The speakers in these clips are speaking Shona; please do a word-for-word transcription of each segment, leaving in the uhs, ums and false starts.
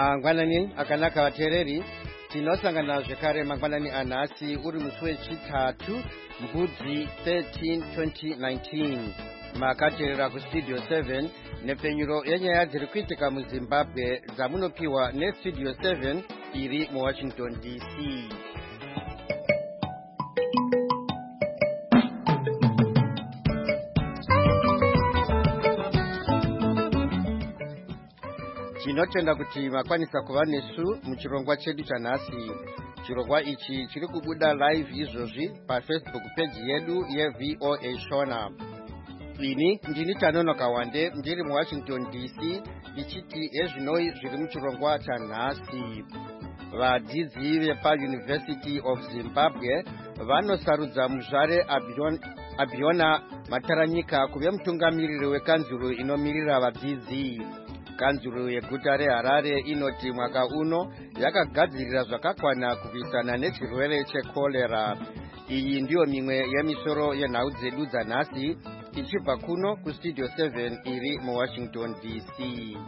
Mangwanani akanaka vateereri, tinosangana zvekare mangwanani anhasi uri musi wechitatu Mbudzi thirteen twenty nineteen. Makateerera kustudio seven nepfenyuro yenyaya dziri kuitika muZimbabwe dzamunopiwa nestudio seven iri muWashington D C. Tinotenda kuti makwanisa kuva nesu muchirongwa chedu chanhasi. Chirongwa ichi chiri kubuda live izvozvi paFacebook page yedu yeV O A Shona. Ini ndini Tanonoka Wande ndiri muWashington D C ichiti ezvinoi zviri muchirongwa chanhasi. Vadzidzi vepaUniversity of Zimbabwe vanosarudza muzvare Abiona Mataranyika kuve mutungamiriri wekanzuro inomirira vadzidzi. Kanzuro yeguta reHarare inoti mwaka uno yakagadzirira zvakakwana kurwisana nechirwere chekolera. Iyi ndiyo mimwe yemisoro yenhau dzedu dzanhasi tichibva kuno kustudio seven iri muWashington D C.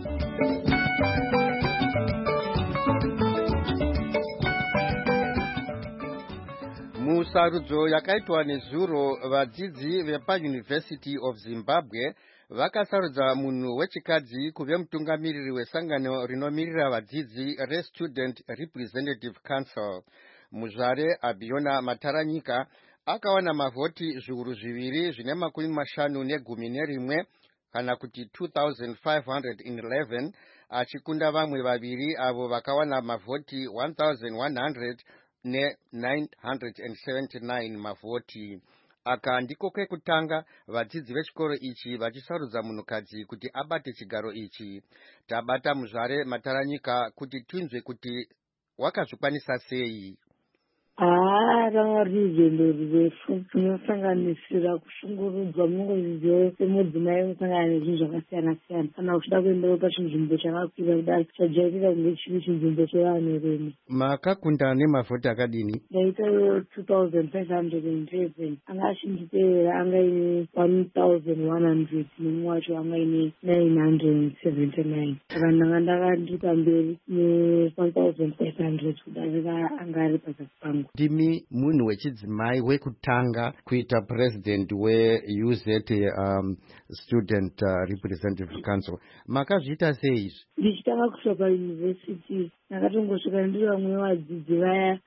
Musarudzo yakaitwa nezuro, vadzidzi vepaUniversity of Zimbabwe vakasarudza munhu wechikadzi kuve mutungamiriri wesangano rinomirira vadzidzi reStudent Representative Council. Muzvare Abiona Mataranyika akawana mavhoti zviuru zviviri zvine makumi mashanu negumi nerimwe kana kuti two thousand five hundred eleven, achikunda vamwe vaviri avo vakawana mavhoti one thousand one hundred nine hundred seventy-nine mavhoti. Aka ndiko kwekutanga vadzidzi vechikoro ichi vachisarudza munhukadzi kuti abate chigaro ichi. Tabata muzvare Mataranyika kuti tinzwe kuti wakazvikwanisa sei. Ah, ranga ruzendo rurefu runosanganisira kushungurudzwa mungozidziwa wese mudzimai unosangana nezvinhu zvakasiyana siyana. Kana uchida kuendawo pachinzvimbo chakakwira kudai chajairira kunge chiri chinzvimbo chevanhurume. Makakunda nemavhoti akadini? Ndaita two thousand five hundred eleven. Anga achinditeera anga ine one thousand one hundred nemumwe wacho anga ine nine hundred seventy-nine. Saka ndanga ndakandiri pamberi ne one thousand five hundred kudarika anga ari pazasi pangu. Ndimi munhu wechidzimai wekutanga kuita president we-U Z um, Student uh, Representative Council. Makazviita sei izvi? Ndichitanga kusvika pauniversity ndakatongosvika ndiri vamwe vadzidzi vaya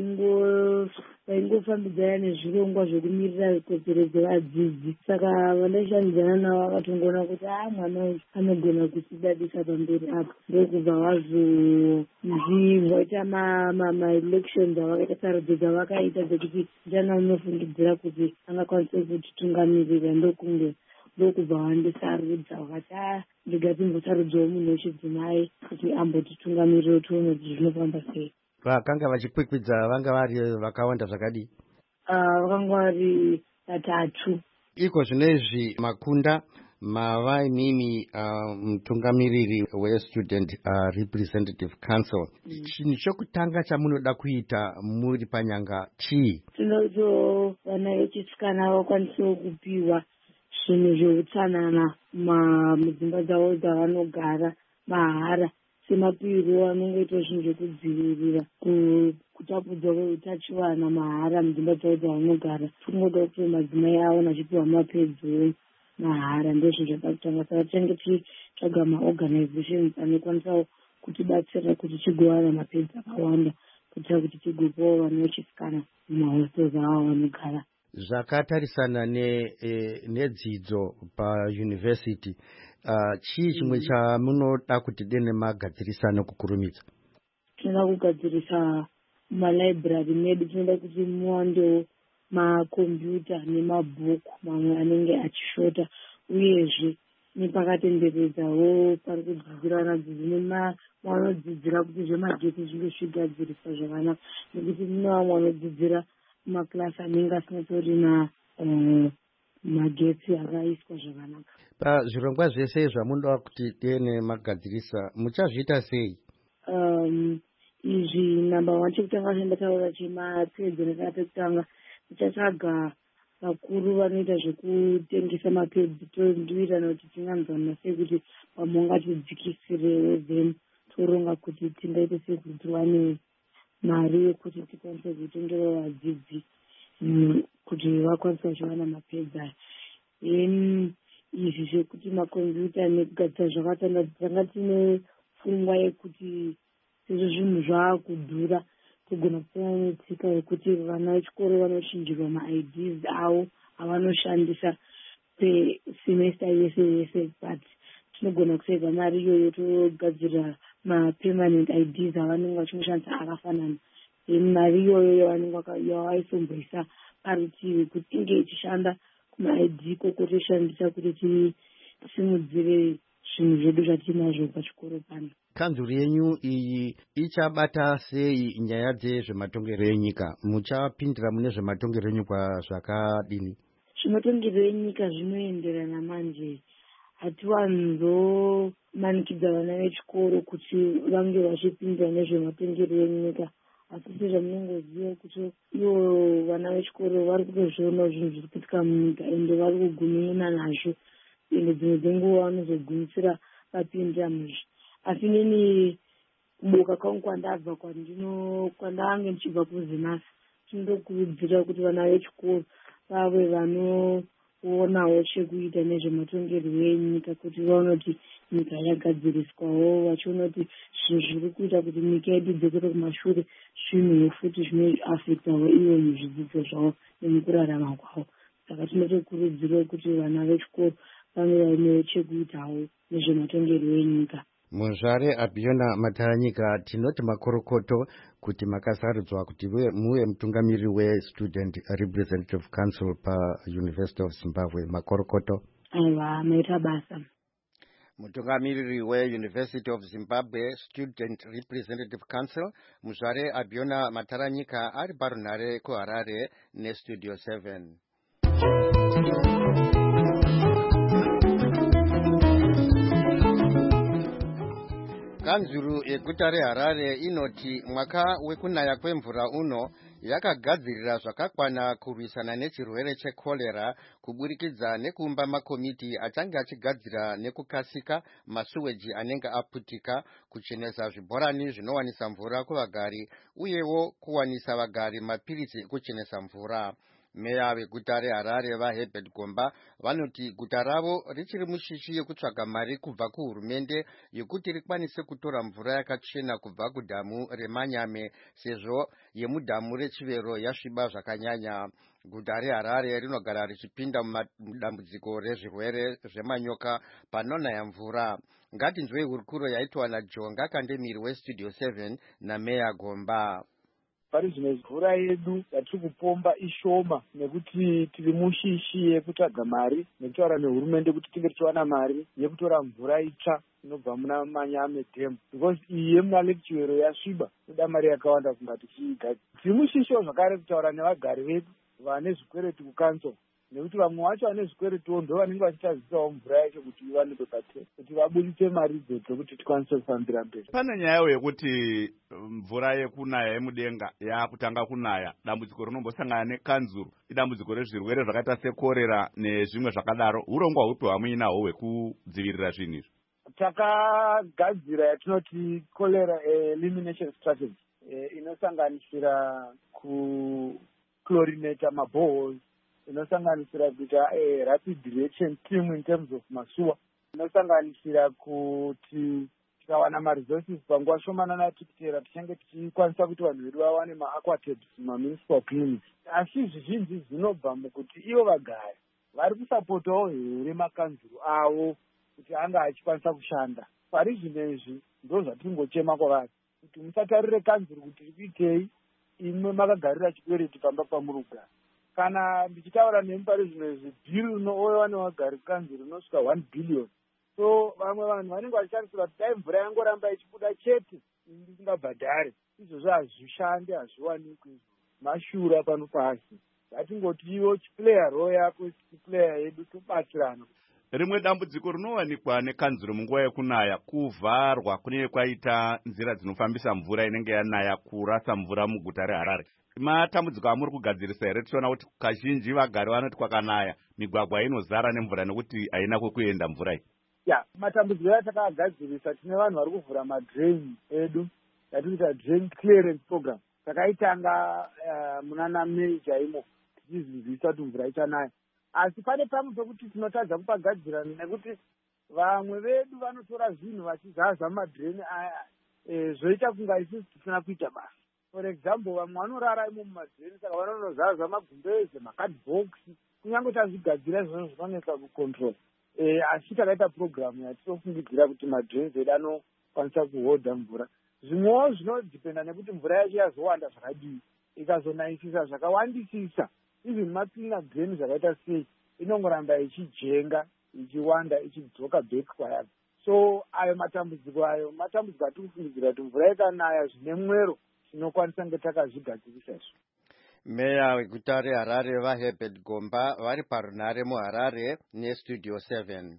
vaingofambidzana nezvirongwa zvekumirira kodzero dzevadzidzi. Saka vandaishandidzana navo vakatongoona kuti ah, mwana uyu anogona kutidadisa pamberi apo. Ndokubva vazonzi vaita ma-elections avakaita sarudzo dzavakaita dzekuti ndiani unofungidzira kuti angakwanisa kutitungamirira. Ndokunge ndokubva vandisarudza vakati ah, ndigatimbosarudzwawo munhu wechidzimai kuti ambotitungamirira tione kuti zvinofamba sei. Vakanga vachikwikwidza vanga vari vakawanda zvakadii? Vakanga vari vatatu. Iko zvinezvi makunda mava imimi uh, mutungamiriri weStudent uh, Representative Council. Mm. Chinhu chokutanga chamunoda kuita muri panyanga chii? Tinoto vana vechisikana vakwanisawo kupiwa zvinhu zveutsanana mudzimba dzavo dzavanogara mahara, semapiro anongoita zvinhu zvekudzivirira kutapudzwa kweutachiwana mahara mudzimba dzavo dzavanogara. Tingoda kuti madzimai avo achipiwa mapedzi mahara. Ndozvinhu zvada kutanga. Saka tinenge tichitsvaga maorganizations anokwanisawo kutibatsira kuti tigowana mapedzi akawanda kuitira kuti tigopawo vana vechisikana mumahostels avo vanogara. Zvakatarisana ne eh, nedzidzo pauniversity, uh, chii chimwe mm. chamunoda kuti dene magadzirisano kukurumidza? Tinoda kugadzirisa malibrary medu. Tinoda kuti muwandewo makombiyuta nemabhuku mamwe anenge achishota, uyezve nepakatenderedzawo pari kudzidzira vanadzidzi nemavanodzidzira kuti zvemagetsi zvinge zvigadziriswa zvakanaka, nekuti mune vamwe vanodzidzira maklasi anenge asinatorina uh, magetsi akaiswa zvakanaka. Pazvirongwa zvese zvamunoda kuti dene magadzirisa muchazviita sei? Um, izvi namba one chekutanga chandataura chemapedzi nekana pekutanga tichatsvaga vakuru vanoita zvekutengesa mapedzi tondivirana kuti tinganzwana sei kuti pamwe ngatidzikisirewo then toronga kuti tingaite sekuti tiwane mari yekuti tikwanise kutendera vadzidzi kuti vakwanise kuchiwana mapedza aya. Then izvi zvekuti makombiyuta nekugadzira zvakatanda tanga tine pfungwa yekuti sezvo zvinhu zvaakudhura tigona kusiyana netsika yekuti vana vechikoro vanochinjirwa maids avo avanoshandisa pesemester yese yese, but tinogona kuseva mari iyoyo togadzira mapermanent ids avanenge vachinoshandisa akafanana. Then mari iyoyo yavanenge yavaisomboisa parutivi kuti inge ichishanda kumaid koko toshandisa kuti tisimudzire zvinhu zvedu zvatinazvo pachikoro pano. Kanzuru yenyu iyi ichabata sei nyaya dzezvematongero enyika? Muchapindira mune zvematongero enyika zvakadini? Zvematongero enyika zvinoenderana manje. Hatiwanzomanikidza vana vechikoro kuti vange vachipindira nezvematongero enyika, asi sezvamunongoziva kuti ivo vana vechikoro vari kutozviona zvinhu zviri kuitika munyika ende vari kugumina nazvo, ende dzimwe dzenguva vanozogumisira vapindira muzvi. Asi neni kuboka kwangu kwandabva kwandino kwandange ndichibva kuZimasi, tinokurudzira kuti vana vechikoro vave vanoonawo chekuita nezvematongero enyika, kuti vaone kuti nyika yagadziriswawo, vachiona kuti zvinhu zviri kuita kuti nyika yedu idzokere kumashure zvinhuwo futi zvinoafektawo ivo muzvidzidzo zvavo nemukurarama kwavo. Saka tinotokurudzira kuti vana vechikoro vave vanewo chekuitawo nezvematongero enyika. Munzvare Abhiona Mataranyika, tinoti makorokoto kuti makasarudzwa kuti muve mutungamiriri weStudent Representative Council paUniversity of Zimbabwe. Makorokoto. Aiwa, maita basa. Mutungamiriri weUniversity of Zimbabwe Student Representative Council, Munzvare Abhiona Mataranyika ari parunhare kuHarare neStudio seven. Kanzuru yeguta reHarare inoti mwaka wekunaya kwemvura uno yakagadzirira zvakakwana kurwisana nechirwere chekorera kuburikidza nekuumba makomiti achange achigadzira nekukasika masuweji anenge aputika, kuchenesa zvibhorani zvinowanisa mvura kuvagari uyewo kuwanisa vagari mapiritsi ekuchenesa mvura. Meya veguta reHarare vaHerbert Gomba vanoti guta ravo richiri mushishi yekutsvaga mari kubva kuhurumende yekuti rikwanise kutora mvura yakachena kubva kudhamu reManyame sezvo yemudhamu reChivero yasviba zvakanyanya. Guta reHarare rinogara richipinda mudambudziko rezvirwere zvemanyoka panonaya mvura. Ngatinzwei hurukuro yaitwa naJonga Kandemiri weStudio seven naMeya Gomba. Pari zvino mvura yedu yatiri kupomba ishoma nekuti tiri mushishi yekutsvaga mari nekutaura nehurumende kuti tinge tichiwana mari yekutora mvura itsva inobva muna Manyame Dam, because iyi yemuna Lake Chivero yasviba, toda mari yakawanda kunga tichiigadzira. Tiri mushishiwo zvakare kutaura nevagari vedu vane zvikwereti kukanzwa, nekuti vamwe vacho vane zvikweretiwo ndo vanenge vachitazisawo mvura yacho kuti iwanikwe pate, kuti vabudise mari idzodzo kuti tikwanise kufambira mberi. Pane nyaya yekuti mvura yekunaya yemudenga yakutanga kunaya, dambudziko rinombosangana nekanzuru idambudziko rezvirwere zvakaita sekorera nezvimwe zvakadaro. Urongwa hupi hwamuinahwo hwekudzivirira zvinhu izvi? Takagadzira yatinoti cholera elimination strategy inosanganisira kuchlorinata maboreholes, inosanganisira kuita rapid reaction team in terms of masuwa, inosanganisira kuti tikawana maresources panguva shomanana tikitera tichange tichikwanisa kuti vanhu vedu vawane maaquatabs mumamunicipal clinics. Asi zvizhinji zvinobva mukuti ivo vagari vari kusapotawo here makanzuru avo kuti anga achikwanisa kushanda. Pari zvino izvi ndo zvatingochema kwavari kuti musatarire kanzuru kuti rikuitei, imwe makagarira chikwereti pamba pamurugara. Kana ndichitaura nemi pari zvino izvi bhiri rinouya nevagari kanzuru rinosvika one billion. So vamwe vanhu vanenge vachishandisira kuti dai mvura yangoramba ichibuda chete isingabhadhare, izvozvo hazvishande, hazviwanikwi, mashura pano pasi. Ngatingoti iwo chiplayer role yako chiplayer yedu tobatsirana. Rimwe dambudziko rinowanikwa nekanzuru munguva yekunaya kuvharwa kunenge kwaita nzira dzinofambisa mvura inenge yanaya, kurasa mvura muguta reHarare. Matambudziko amuri kugadzirisa here? Tichiona kuti kazhinji vagari vanoti kwakanaya migwagwa inozara nemvura nekuti haina kwekuenda mvura iyi. ya matambudziko atakagadzirisa tine vanhu vari kuvhura madrain edu yatikuita drain clearance program takaitanga uh, munana Mei chaimo tichiziviswa kuti mvura ichanaya, asi pane pamwe pekuti tinotadza kupagadzira nekuti vamwe vedu vanotora zvinhu vachizaza madreni aya e, zvoita kunga isusu tisina kuita basa. For example, vamwe vanorara imo mumadreni saka vanonozaza magumbeze makadhibhokisi kunyange tazvigadzira izvozvo zvinonetsa kucontrol e, asi takaita programu yatinofungidzira kuti madreni edu anokwanisa kuhodha mvura. Zvimwewo zvinodhipenda nekuti mvura yacho yazowanda zvakadii, ikazonaisisa zvakawandisisa even macleaner drain zvakaita sei inongoramba ichijenga ichiwanda ichidzoka back kwayo. So ayo matambudziko ayo matambudziko atiri kufungidzira kuti mvura ikanaya zvine mwero tinokwanisa kunge takazvigadzirisa izvo. Meya weguta reHarare vaHerbert Gomba vari parunare muHarare nestudio seven.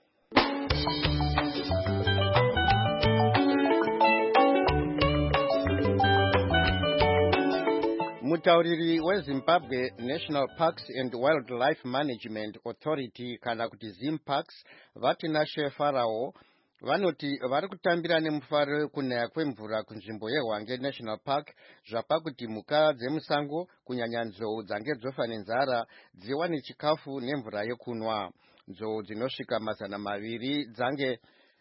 Mutauriri weZimbabwe National Parks and Wildlife Management Authority kana kuti ZimParks Vatinashe Farao vanoti vari kutambira nemufaro kunaya kwemvura kunzvimbo yeHwange National Park zvapa kuti mhuka dzemusango kunyanya nzou dzange dzofa nenzara dziwane chikafu nemvura yekunwa. Nzou dzinosvika mazana maviri dzange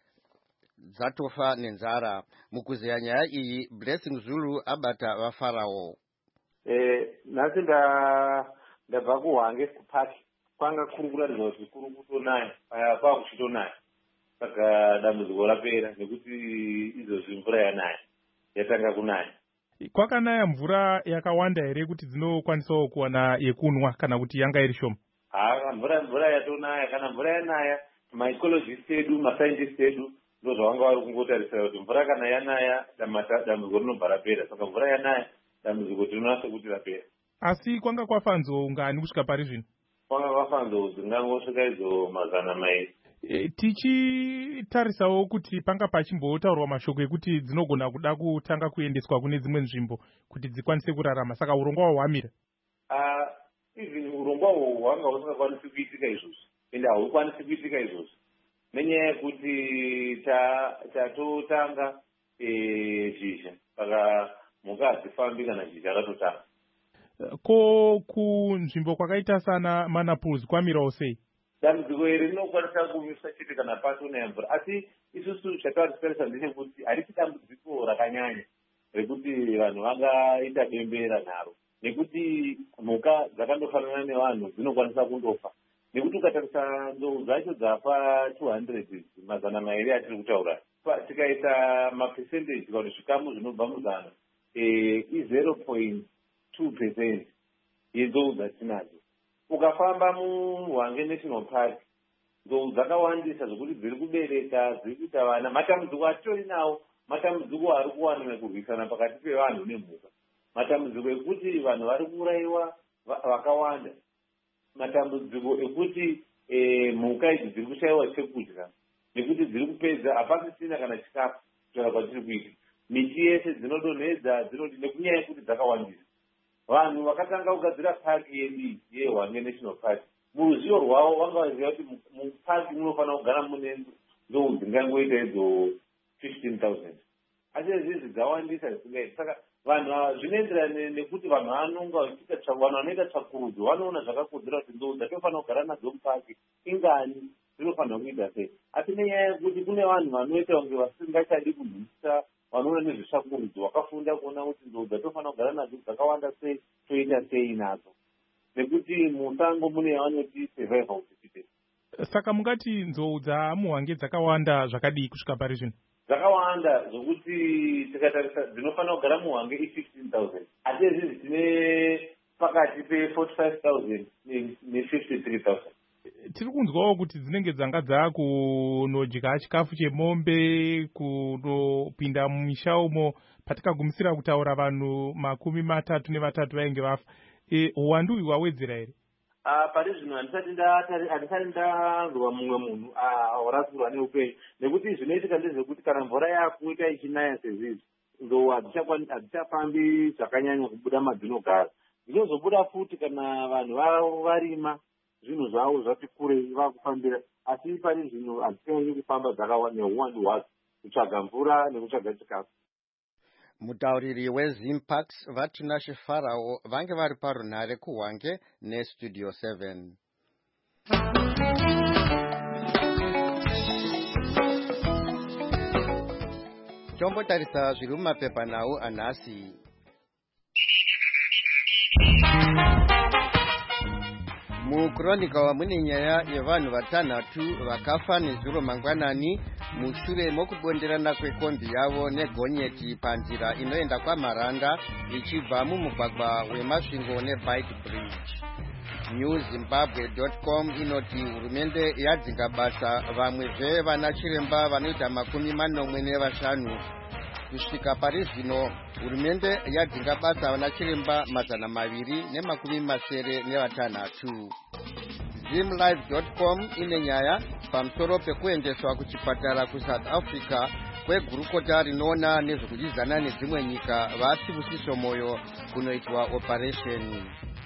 dzatofa nenzara. Mukuzeya nyaya iyi Blessing Zulu abata vaFarao. Eh, nasi nda ndabva kuHwange kupaki kwanga kuri kuratidza kuti kuri kutonaya paya kwakuchitonaya saka dambudziko rapera nekuti izvozvi mvura yanaya yatanga kunaya. Kwakanaya mvura yakawanda here kuti dzinokwanisawo kuwana yekunwa kana kuti yanga iri shoma? Ha, mvura mvura yatonaya kana mvura yanaya maecologist edu mascientist edu ndo zvavanga vari kungotarisira kuti mvura kana yanaya dambudziko rinobva rapera, saka mvura yanaya dambudziko tinonasa kuti rapera. Asi kwanga kwafa nzou ngani kusvika pari zvino? Kwanga kwafa nzou dzingangosvika idzo mazana mairi. E, tichitarisawo kuti panga pachimbotaurwa mashoko ekuti dzinogona kuda kutanga kuendeswa kune dzimwe nzvimbo kuti dzikwanise kurarama, saka urongwa hwawo hwamira? Uh, even urongwa hwawo hwanga husingakwanisi kuitika izvozvi ende haukwanisi kuitika izvozvi nenyaya yekuti tatotanga zhizha saka mhuka hadzifambi kana zhizha ratotanga. Ko kunzvimbo kwakaita sana Manaples kwamirawo sei? Dambudziko iri rinokwanisa kumisa chete kana patonaya mvura, asi isusu chataritarisa ndechekuti harisi dambudziko rakanyanya rekuti vanhu vangaita bembera naro, nekuti mhuka dzakandofanana nevanhu dzinokwanisa kundofa, nekuti ukatarisa nzou dzacho dzafa two hundred mazana mairi atiri kutaura, tikaita mapercentage kana zvikamu zvinobva muzana i zero point two percent yenzou dzatinadzo. Ukafamba muHwange National Park nzou dzakawandisa zvokuti dziri kubereka dziri kuita vana. Matambudziko atori nawo matambudziko ari kuwana nekurwisana pakati pevanhu nemhuka, matambudziko ekuti vanhu vari kuurayiwa vakawanda, matambudziko ekuti mhuka idzi dziri kushayiwa chekudya nekuti dziri kupedza hapasisina kana chikafu kutaura kwatiri kuita. Miti yese dzinodonhedza dzinoti nekunyaya yekuti dzakawandisa. Vanhu vakatanga kugadzira paki yedu yeHwange National Park muruzivo rwavo vanga vaziva kuti mupaki munofanira kugara mune nzou dzingangoita idzo fifteen thousand, asi izvi dzawandisa zvisingaiti. Saka vanhu zvinoenderana nekuti vanhu vanonga vachiita vanhu vanoita tsvakurudzo vanoona zvakakodzera kuti nzou dzatofanira kugara nadzo mupaki ingani dzinofanira kuita sei, asi nenyaya yekuti kune vanhu vanoita kunge vasingachadi kunzwisisa vanoona nezvetsvakurudzo vakafunda kuona kuti nzou dzatofanira kugara nadzo dzakawanda sei toita sei nadzo, nekuti musango mune vanoti survival certificate. Saka mungati nzou dzamuHwange dzakawanda zvakadii kusvika pari zvino? Dzakawanda zvokuti tikatarisa dzinofanira kugara muHwange i fifteen thousand, asi izvi dzine pakati pe forty five thousand ne fifty three thousand. Tiri kunzwawo kuti dzinenge dzanga dzakunodya chikafu chemombe, kunopinda mumisha umo patikagumisira kutaura vanhu makumi matatu nevatatu vainge vafa. E, uwandu uyu wawedzera here? Uh, pari zvino handisati ndanzwa mumwe munhu warasikirwa neupenyu, nekuti zvinoitika ndezvekuti kana mvura yakuita ichinaya sezvizvi nzou hadzichafambi zvakanyanya kubuda madzinogara. Dzinozobuda futi kana vanhu varima zvinhu zvavo zvati kurei vakufambira, asi pane zvinhu hadzifaniri kufamba neuwandu hwadzo, kutsvaga mvura nekutsvaga chikafu. Mutauriri weZimpax vaTinashe Farao vange vari parunhare kuhwange nestudio seven. Tombotarisa zviri mumapepanhau anhasi. Mukronika mune nyaya yevanhu vatanhatu vakafa nezuro mangwanani mushure mokubonderana kwekombi yavo negonyeti panzira inoenda kwaMaranda ichibva mumugwagwa wemasvingo neBike Bridge. New Zimbabwe dot com inoti hurumende yadzinga basa vamwezve vana chiremba vanoita makumi manomwe nevashanu. Kusvika pari zvino hurumende yadzinga basa vana chiremba mazana maviri nemakumi masere nevatanhatu. Zimlive dot com ine nyaya pamusoro pekuendeswa kuchipatara kuSouth Africa kwegurukota rinoona nezvekuchizana nedzimwe nyika vasibusiso moyo kunoitwa operation.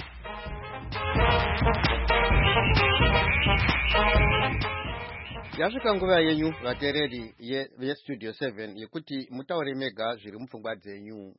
Yasvika nguva yenyu vateereri yeStudio seven yekuti mutaure mega zviri mupfungwa dzenyu.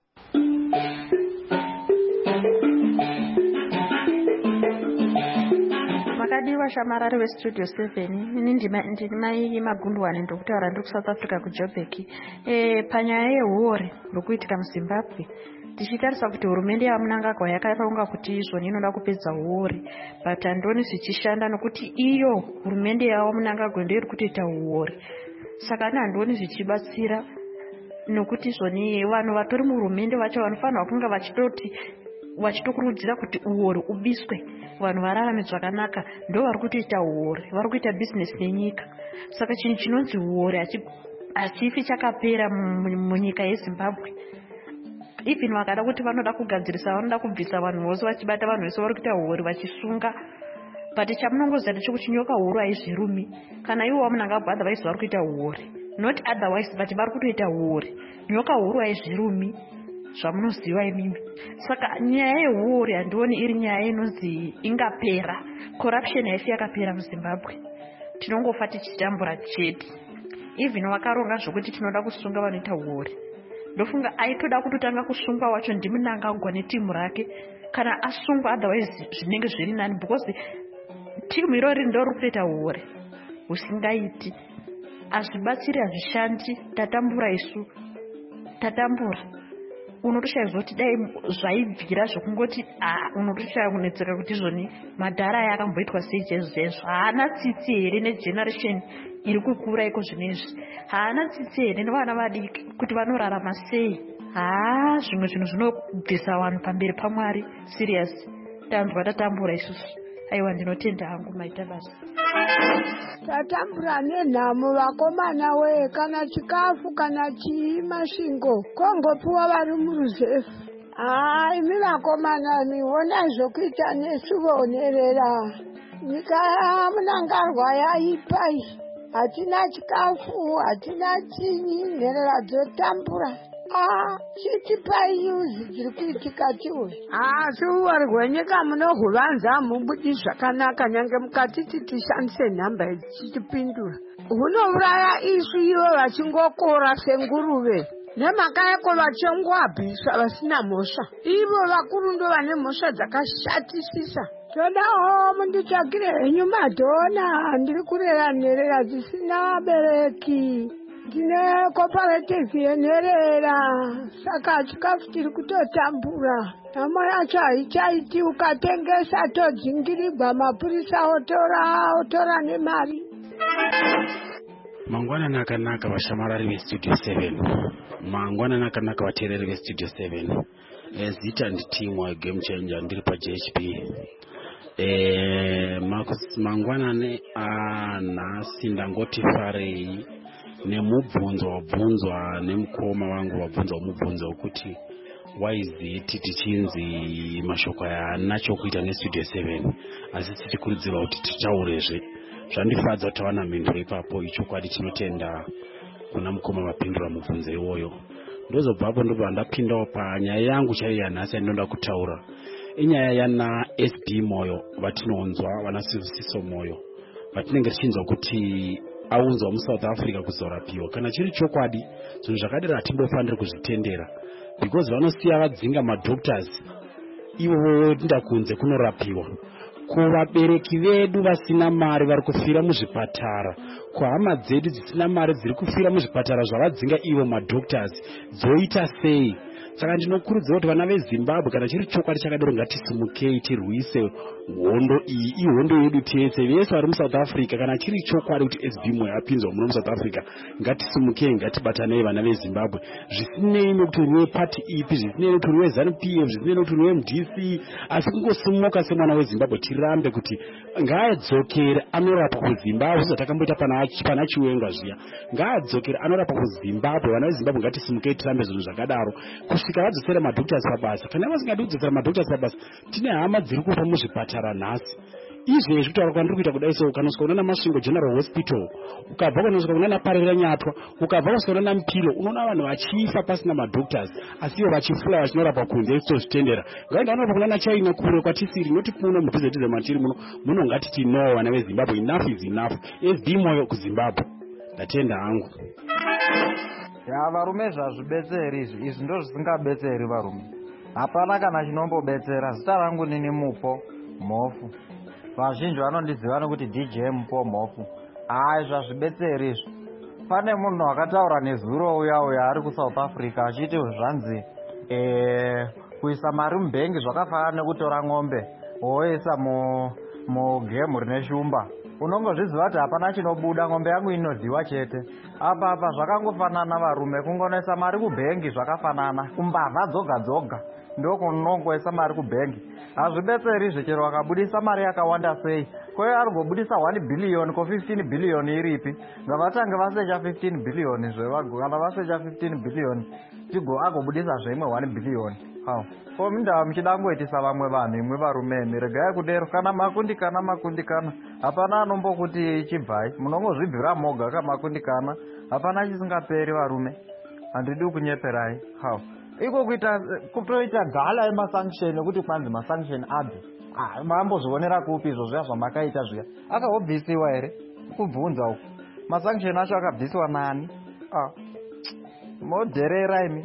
Makadiwa shamarari weStudio seven, ini ndimai Magundwane ndokutaura ndiri kuSouth Africa kuJoburg. E, panyaya yehuore rokuitika muZimbabwe, tichitarisa kuti hurumende yaMnangagwa yakaronga kuti izvoni inoda kupedza huore, but handoni zvichishanda nokuti iyo hurumende yavo Mnangagwa ndiyo iri kutoita huore. Saka ani handoni zvichibatsira nokuti izvoni vanhu vatori muhurumende vacho vanofanirwa kunge vachitoti vachitokurudzira kuti uore ubiswe, vanhu vararame zvakanaka, ndo vari kutoita huore, vari kuita business nenyika. Saka chinhu chinonzi huore hachifi chakapera munyika yeZimbabwe. Even vakada kuti vanoda kugadzirisa, vanoda kubvisa vanhu vose vachibata vanhu vese vari kuita huore vachisunga, but chamunongoziva ndechekuti nyoka huru haizvirumi. Kana ivo vaMnangagwa otherwise vari kuita huore, not otherwise, but vari kutoita huore. Nyoka huru haizvirumi zvamunoziva imimi. Saka nyaya yehuore handioni iri nyaya inonzi ingapera. Corruption haifi yakapera muZimbabwe, tinongofa tichitambura chete. Even vakaronga zvokuti tinoda kusunga vanoita huore, ndofunga aitoda kutotanga kusungwa wacho ndiMnangagwa netimu rake. Kana asungwa otherwise zvinenge zviri nani, because timu irori ndo riri kutoita huore husingaiti. Hazvibatsiri, hazvishandi, tatambura isu, tatambura. Unotoshaiwa kuti dai zvaibvira zvokungoti unotoshaya kunetseka kuti izvoni madhara aya akamboitwa sei chaizvo. Haana tsitsi here negeneration iri kukura iko zvinezvi? Haana tsitsi here nevana vadiki kuti vanorarama sei? Haa, zvimwe zvinhu zvinobvisa vanhu pamberi paMwari. Serious, tanzwa tatambura isusu. Aiwa, ndinotenda hangu maita basa. Tatambura nenhamo vakomana we, kana chikafu kana chii masvingo kongopiwa vari muruzefu. Haa, imi vakomana miona zvokuita nesu vonerera. Nyika yaMnangagwa yaipai, hatina chikafu, hatina chinyi, nherera dzotambura. Ah, chitipai yuzi dziri kuitika tiwe. Ah, suwari rwenyika munohuvanza mubudi zvakanaka, nyange mukatiti tishandise nhamba idzi chitipindura. Hunouraya isu ivo vachingokora senguruve, nemhaka yako vachingobviswa vasina mhosva. Ivo vakuru ndo vane mhosva dzakashatisisa. Todawo munditsvakire henyu madhona, ndiri kurera nherera dzisina bereki. Ndine cooperative yenherera, saka chikafu tiri kutotambura. Nhamo yacho haichaiti, ukatengesa todzingirirwa, mapurisa otora otora nemari. Mangwanani akanaka vashamarari veStudio seven. Mangwanani akanaka vateereri veStudio seven. Zita nditimu Game Changer, ndiri paJ H P. Eh, mangwanani anhasi ndangoti farei nemubvunzo wabvunzwa nemukoma wangu wabvunzwa mubvunzo wekuti waiziti tichinzi mashoko haana chokuita neStudio seven, asi tichikurudzirwa kuti titaurezve. Zvandifadza kuti tawana mhinduro ipapo, ichokwadi tinotenda kuna mukoma mapindura mubvunzo iwoyo. Ndozobvapo ndobva ndapindawo panyaya yangu chaiyo yanhasi yandinoda kutaura. Inyaya yana S B Moyo vatinonzwa vana Sibusiso Moyo vatinenge tichinzwa kuti aunzwa muSouth Africa kuzorapiwa. Kana chiri chokwadi zvinhu zvakadaro hatimbofaniri kuzvitendera because vanosiya vadzinga madoctors ivo voenda kunze kunorapiwa. Kuvabereki vedu vasina mari vari kufira muzvipatara, kuhama dzedu dzisina mari dziri kufira muzvipatara zvavadzinga ivo madoctors, dzoita sei? Saka ndinokurudzira kuti vana veZimbabwe kana chiri chokwadi chakadaro ngatisimukei tirwise hondo iyi, ihondo yedu tese vese vari muSouth Africa. Kana chiri chokwadi kuti S B Moyo apinzwa muno muSouth Africa, ngatisimukei, ngatibatanei vana veZimbabwe, zvisinei nekuti uriwe pati ipi, zvisinei nekuti uriwe ZANU P F, zvisinei nekuti uriwe M D C, asi kungosimuka semwana weZimbabwe tirambe kuti ngaadzokere anorapa kuZimbabwe. Zvizo takamboita pana pana Chiwenga zviya, ngaadzokere anorapa kuZimbabwe. Vana veZimbabwe ngatisimukei tirambe zvinhu zvakadaro kusvika vadzosera madoctors pabasa. Kana vasingadi kudzosera madoctors pabasa, tine hama dziri kufa muzvipatara nhasi. Izvezvi kutaura kwandiri kuita kudai so, ukanosvika unana Masvingo General Hospital, ukabva kunosvika unana Parera Nyatwa, ukabva kusvika unana Mpilo, unoona vanhu vachifa pasina madoctors, asi ivo vachifula vachinorapa kunze isitozvitendera. Ngaenda vanorapa kunana China kure kwatisiri, noti muno mubhizi tize matiri muno, muno ngatiti no vana veZimbabwe, enough is enough. S B Moyo kuZimbabwe. Ndatenda hangu. Ya varume zvazvibetseri izvi, izvi ndo zvisingabetseri varume. Hapana kana chinombobetsera. Zita rangu nini Mupo Mofu. Vazhinji vanondiziva nokuti D J Mupo Mofu. Hai zvazvibetseri izvi. Pane munhu akataura nezuro uya uya ari kuSouth Africa achiti zvanzi eh kuisa mari mubhengi zvakafanana nekutora ng'ombe woisa mu mugemu rine shumba. Unongozviziva kuti hapana chinobuda, ng'ombe yangu inodhiwa chete. Apa apa zvakangofanana varume, kungonoisa mari kubhengi zvakafanana, kumbavha dzoga dzoga ndokunongoisa mari kubhengi. Hazvibetseri zvechero vakabudisa mari yakawanda sei. Kwe ari kubudisa one billion ko fifteen billion iripi. Ngavatange vasecha fifteen billion zvevago, kana vasecha fifteen billion tigo agobudisa zvemwe one billion. Hawo. Ko minda muchidangoitisa vamwe vanhu imwe varume miregai kudero kana makundikana makundikana. Hapana anombokuti chibvai, munongozvibvira moga kama makundikana. Hapana chisingaperi varume. Handidi kunyeperai. Hawo. Iko kuita kutoita gala emasanction kuti kwanzi masanction abve. Ah, mambozvionera kupi izvo zviya zvamakaita zviya. Akahobvisiwa here? Kubvunza uko. Masanction acho akabviswa nani? Ah. Moderera imi.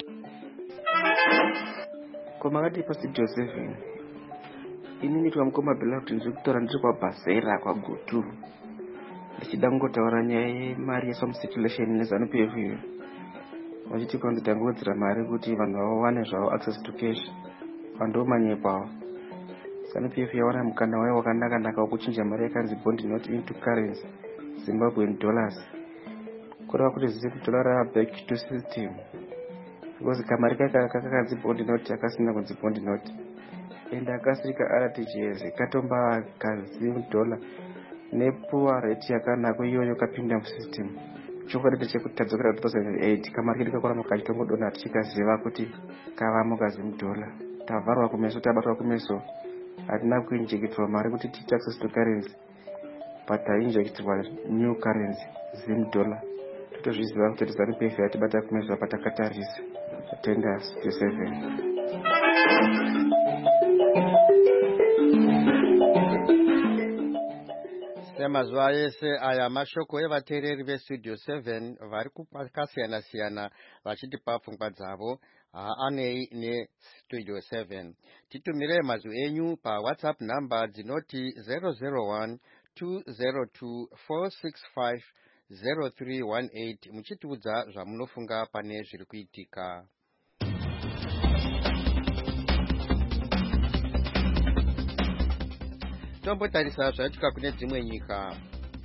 Koma ngati pa Studio seven. Inini twamkoma bila kuti ndikutora ndiri kwa Basera kwa Gutu. Ndichida ngotaura nyaya mari yeSome Circulation neZANU P F iyo. Vachiti kwanditangodzera mari kuti vanhu vawane zvavo access to cash. Vanhu manyepawo. ZANU P F yawana mukana wayo wakanaka naka wekuchinja mari yakanzi bond note into currency Zimbabwean dollars. Kureva kuti zimudollar back to system. Because kamari kakanzi bond note akasina kunzi bond note. Enda akasirika R T G S katomba kazi dollar nepoor rate yakanaka iyoyo kapinda musystem. Chokwadi chekuti tadzokera two thousand eight kamari kedu kakorama kachitongodona tichikaziva kuti kavamo kazi mudollar. Tavharwa kumeso, tabatwa kumeso. Hatina kuinjectwa mari kuti tiite access to currency, but tainjectwa new currency zim dollar. Totozviziva kuti ZANU P F yatibata kumeso patakatarisa. Tenda Studio seven. Semazuva ese aya mashoko evateereri veStudio seven vari kupakasiyana siyana vachiti papfungwa dzavo aanei neStudio seven. Titumire mazwi enyu pa WhatsApp number dzinoti zero zero one two zero two four six five zero three one eight muchitiudza zvamunofunga pane zviri kuitika. Tombotarisa zvaitika kune dzimwe nyika.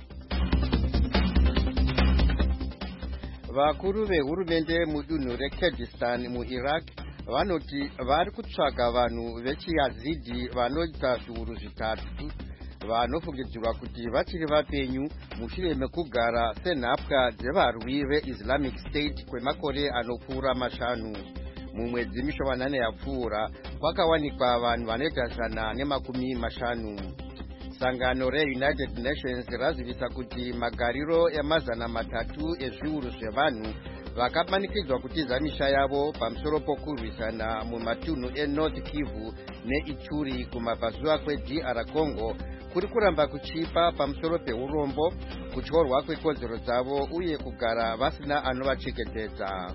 Vakuru vehurumende mudunhu reKurdistan muIraq vanoti vari kutsvaga vanhu vechiYazidi vanoita zviuru zvitatu vanofungidzirwa kuti vachiri vapenyu mushure mekugara senhapwa dzevarwi veIslamic State kwemakore anopfuura mashanu. Mumwedzi mishomanane yapfuura kwakawanikwa vanhu vanoita zana nemakumi mashanu. Sangano reUnited Nations razivisa kuti magariro emazana matatu ezviuru zvevanhu vakamanikidzwa kutiza misha yavo pamusoro pokurwisana mumatunhu enorth Kivu neIturi kumabvazuva kweD R Congo kuri kuramba kuchipa pamusoro peurombo, kutyorwa kwekodzero dzavo uye kugara vasina anovachengetedza.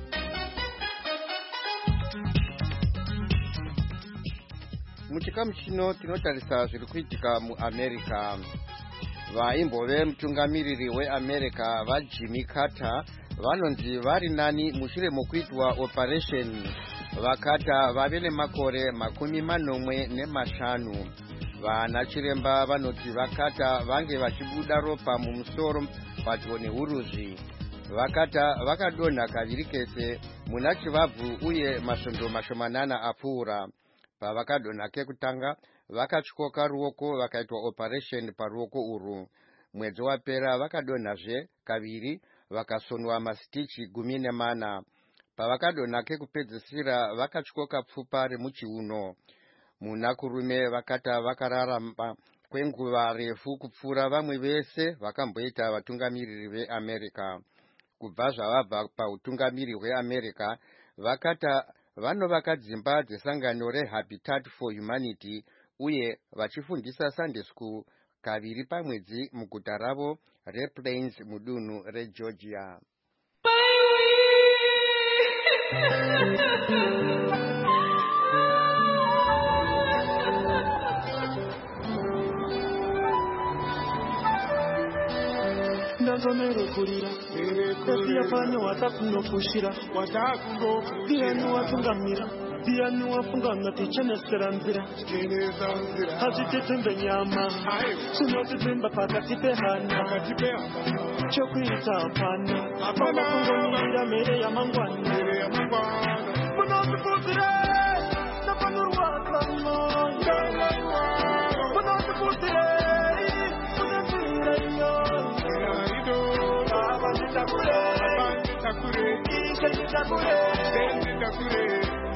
Muchikamu chino tinotarisa zviri kuitika muAmerica. Vaimbove mutungamiriri weAmerica vaJimmy Carter vanonzi vari nani mushure mokuitwa operation. VaCarter vave nemakore makumi manomwe nemashanu. Vana chiremba vanoti VaCarter vange vachibuda ropa mumusoro padyo neuruzvi. VaCarter vakadonha kaviri kese muna chivabvu uye masvondo mashomanana apfuura. Pavakadonha kekutanga vakatyoka ruoko vakaitwa operation paruoko urwu. Mwedzi wapera vakadonhazve kaviri vakasonwa masitichi gumi nemana. Pavakadonha kekupedzisira vakatyoka pfupa remuchiuno. Munakurume vakata vakararama kwenguva refu kupfuura vamwe vese vakamboita vatungamiriri veAmerica. Kubva zvavabva pautungamiriri hweAmerica, vakata vanovaka dzimba dzesangano reHabitat for Humanity uye vachifundisa Sunday School kaviri pamwedzi muguta ravo rePlains mudunhu reGeorgia. Ndazonorokurira esiyafanya watakunofushira diyani watungamira diyani wafunganga tichenesera nzira hazvitetembe nyama zvinotidzimba pakati pehana chokuita hapana pavakungomirira mhere yamangwani munotipuzire napanorwadza mwoyo munotipuzire munenzira iyoyo Takure, takure, takure, takure,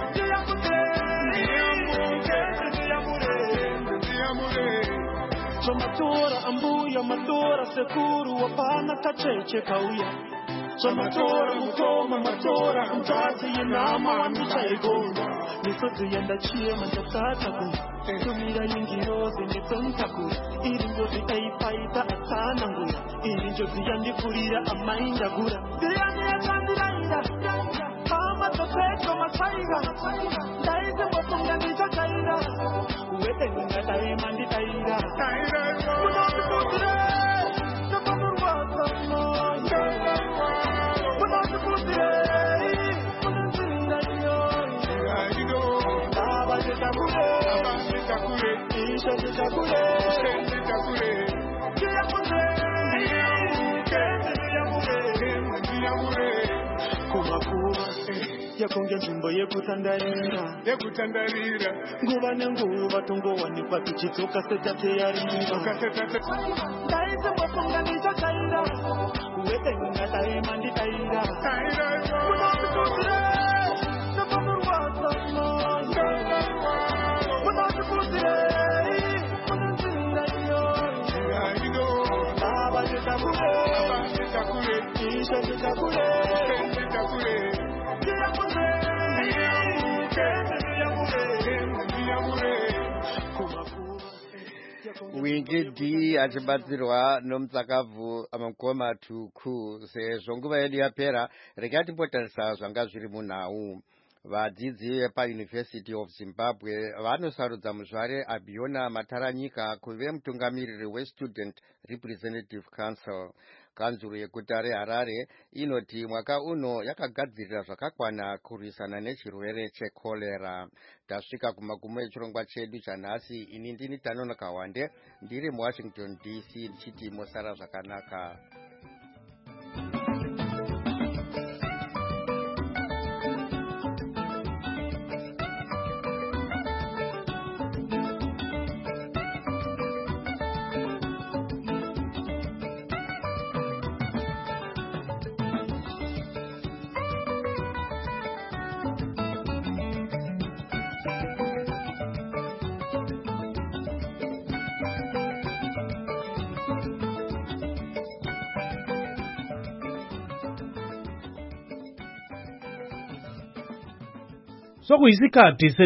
Somatora ambuya matora sekuru wapana kacheche kauya. Somatora mukoma matora mtazi yenama michaigonga. Nisozi yenda chie manjasata ku. Tumira yingirozi nitentaku. Iringozi aipaita atana ngura. Irinjozi yandikurira amainda gura. Diyani ya kandiraira. Kama toteko masaiga. Daize wapunga nita kaira. Uwete ninga daima nditaira. Munoti kutire. Napamurwata moja. Munoti kutire. Munenzira iyo. Baba jitakure. Isha jitakure. Jitakure. Kumakuba yakonge nzvimbo yekutandarira yekutandarira nguva nenguva tongowanikwa tichidzoka setateyarira ndaite mwafunganisa taira uwetenga taima nditaira munotikudzire napamurwadza moyo munotikudzire munenzira iyo baba jitakure isha jitakure Wingidi achibatsirwa nomutsakabvu amukoma tuku. Sezvo nguva yedu yapera, regai timbotarisa zvanga zviri munhau. Vadzidzi vepaUniversity of Zimbabwe vanosarudza muzvare Abiona Mataranyika kuve mutungamiriri weStudent Representative Council. Kanzuru yeguta reHarare inoti mwaka uno yakagadzirira zvakakwana kurwisana nechirwere chekorera. Tasvika kumagumo echirongwa chedu chanhasi. Ini ndini Tanono Kawande ndiri muWashington D C ndichiti mosara zvakanaka. sokuyisikhathi